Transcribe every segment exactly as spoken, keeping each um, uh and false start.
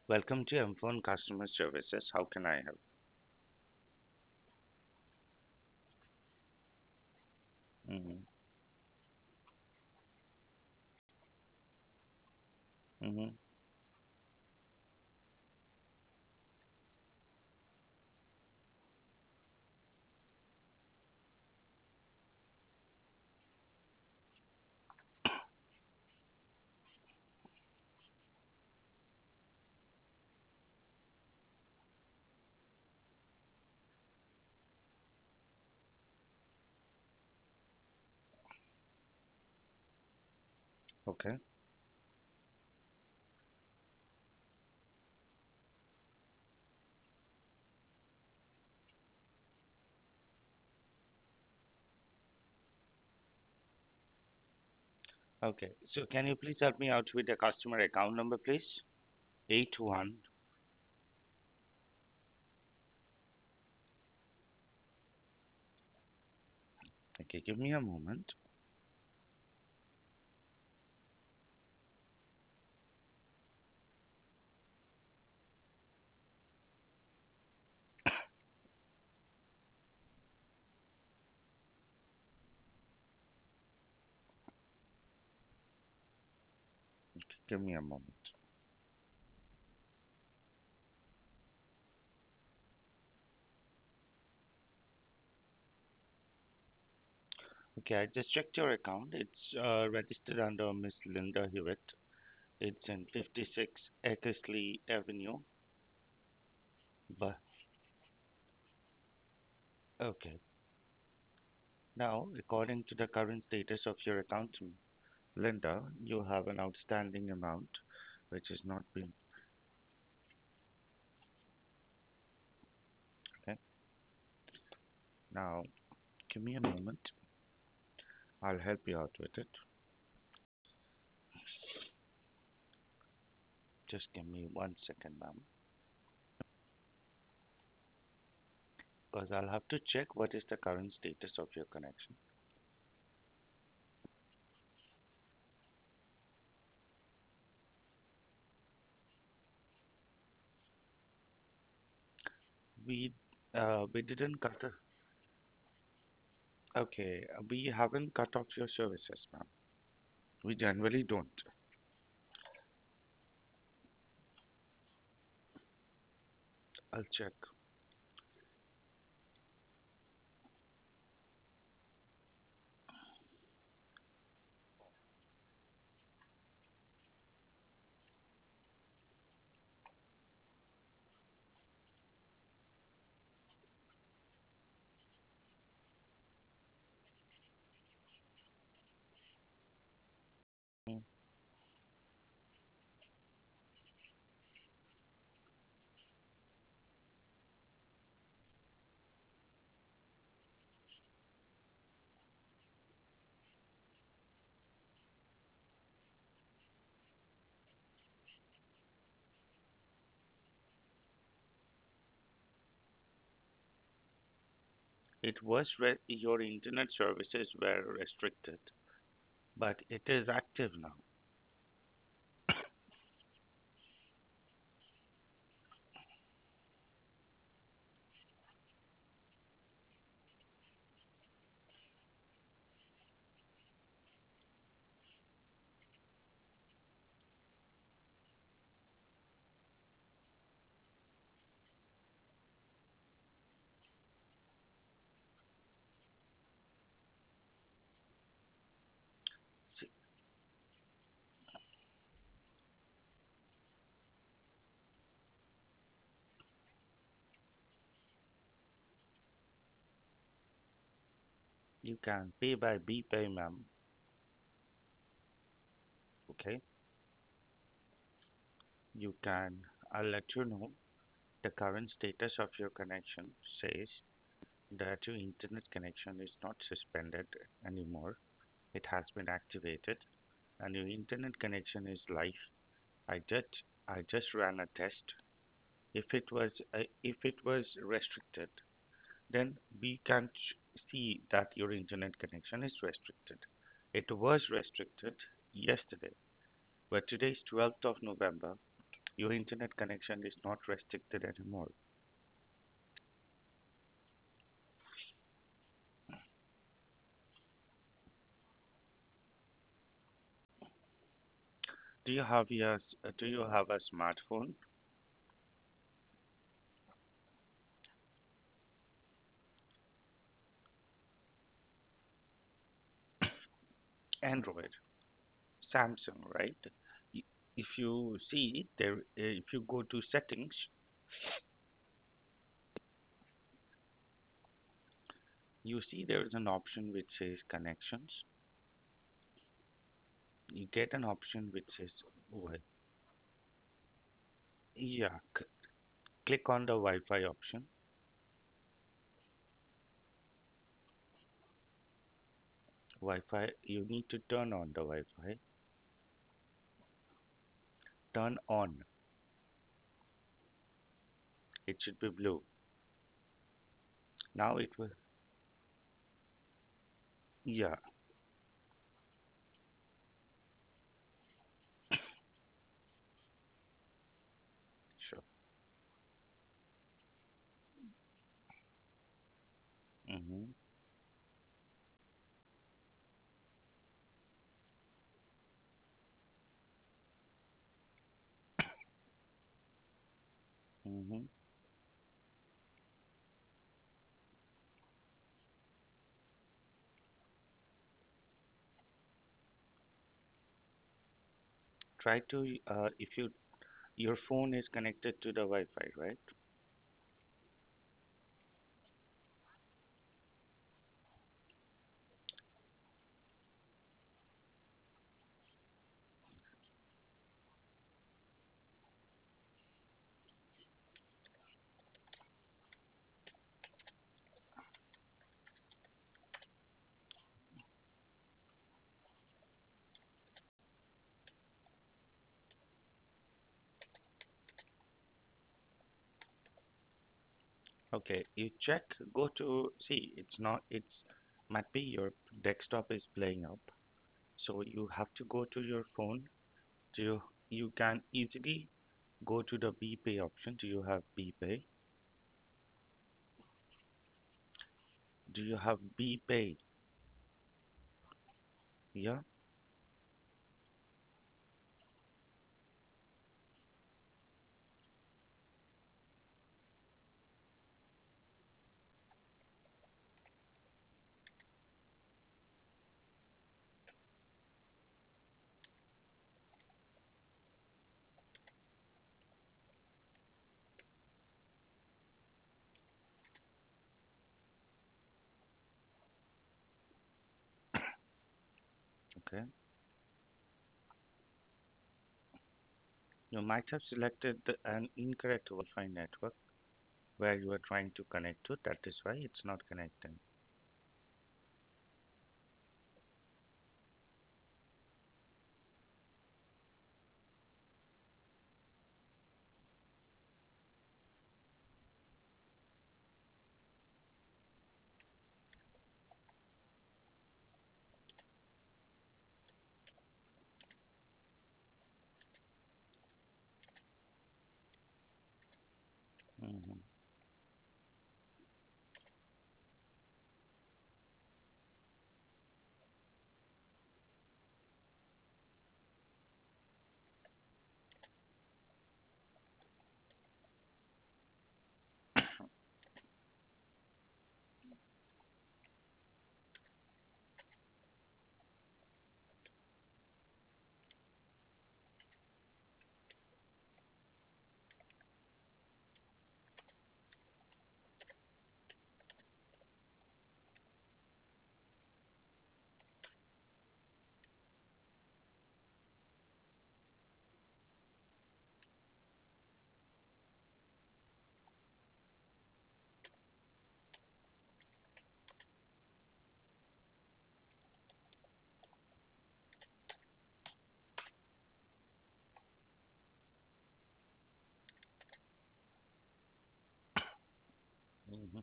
Welcome to M Phone Customer Services. How can I help? Mm-hmm. Mm-hmm. Okay. Okay. So can you please help me out with the customer account number, please? Eight one. Okay, give me a moment. Give me a moment. Okay, I just checked your account. It's uh, registered under Miss Linda Hewitt. It's in fifty-six Eckersley Avenue. But okay. Now, according to the current status of your account, Linda, you have an outstanding amount which is not being. Okay. Now, give me a moment. I'll help you out with it. Just give me one second, ma'am, because I'll have to check what is the current status of your connection. We uh, we didn't cut the. Okay, uh, we haven't cut off your services, ma'am. We generally don't. I'll check. Mm. It was re your internet services were restricted, but it is active now. See, you can pay by BPay, ma'am. Okay, you can. I'll let you know. The current status of your connection says that your internet connection is not suspended anymore. It has been activated and your internet connection is live. I just I just ran a test. If it was uh, if it was restricted, then we can see that your internet connection is restricted. It was restricted yesterday, but today is twelfth of November. Your internet connection is not restricted anymore. Do you have your, do you have a smartphone? Android, Samsung, right? Y- If you see there, uh, if you go to settings, you see there is an option which says connections. You get an option which says, well, yeah, c- click on the Wi-Fi option. Wi-Fi, you need to turn on the Wi-Fi. Turn on. It should be blue. Now it will, yeah, sure. Mm-hmm. Mm-hmm. Try to, uh, if you, your phone is connected to the Wi-Fi, right? Okay, you check, go to, see, it's not, it's, might be your desktop is playing up. So you have to go to your phone. To, you can easily go to the B Pay option. Do you have B Pay? Do you have B Pay? Yeah, okay. You might have selected the, an incorrect Wi-Fi network where you are trying to connect to. That is why it's not connecting. Hmm. Hmm.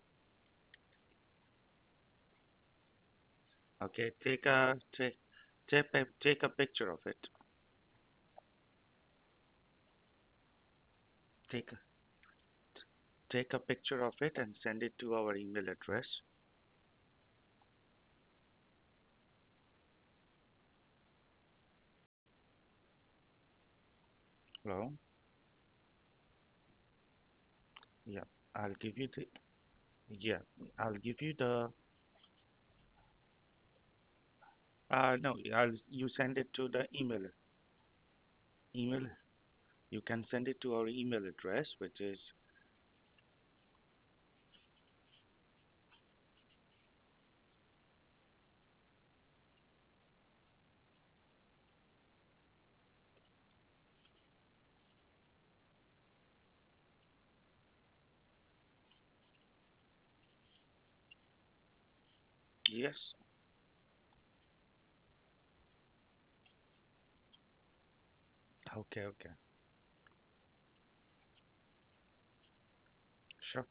Okay, take a take take a take a picture of it. take a, take a picture of it and send it to our email address. Well, yeah, I'll give you the yeah, I'll give you the uh no, I'll you send it to the email email. You can send it to our email address, which is yes. Okay, okay, sure.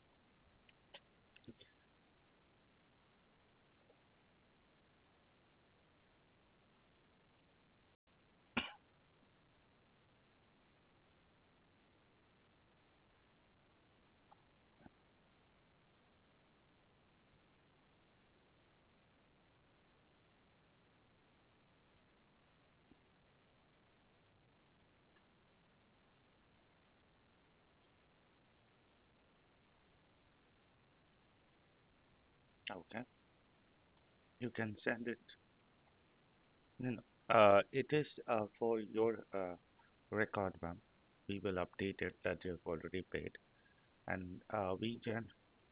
Okay, you can send it. No, no. Uh, it is uh, for your uh, record, ma'am. We will update it that you've already paid, and uh, we can.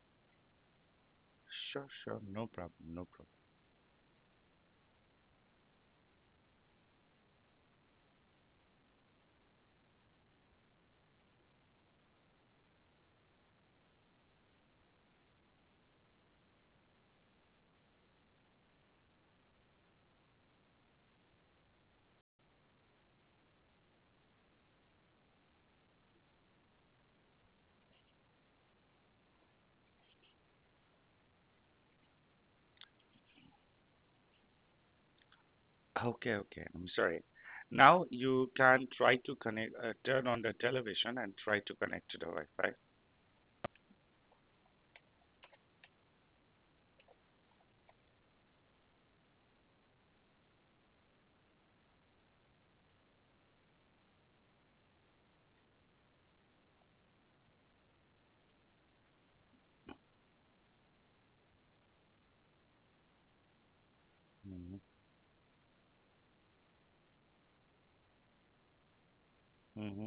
Sure, sure, no problem, no problem. Okay, okay. I'm sorry. Now you can try to connect, uh, turn on the television and try to connect to the Wi-Fi. Mm-hmm. Mm-hmm.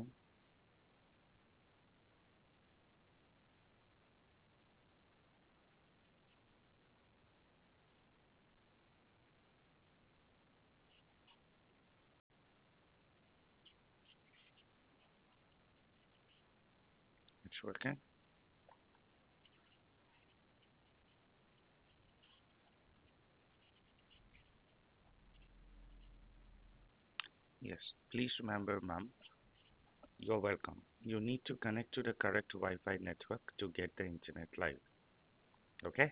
It's working. Yes. Please remember, ma'am, you're welcome. You need to connect to the correct Wi-Fi network to get the internet live. Okay?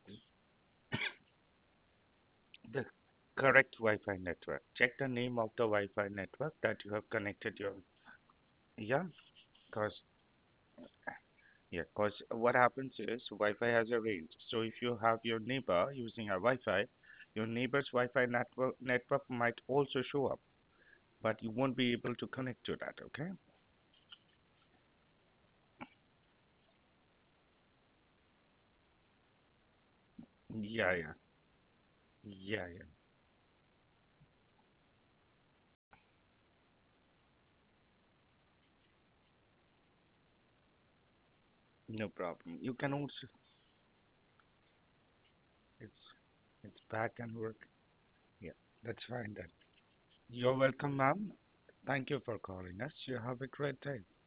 The correct Wi-Fi network. Check the name of the Wi-Fi network that you have connected your. Yeah, because yeah, because what happens is Wi-Fi has a range. So if you have your neighbor using a Wi-Fi, your neighbor's Wi-Fi network network might also show up, but you won't be able to connect to that. Okay? Yeah, yeah, yeah, yeah. No problem. You can also. It's it's back and work. Yeah, that's fine then. You're welcome, ma'am. Thank you for calling us. You have a great day.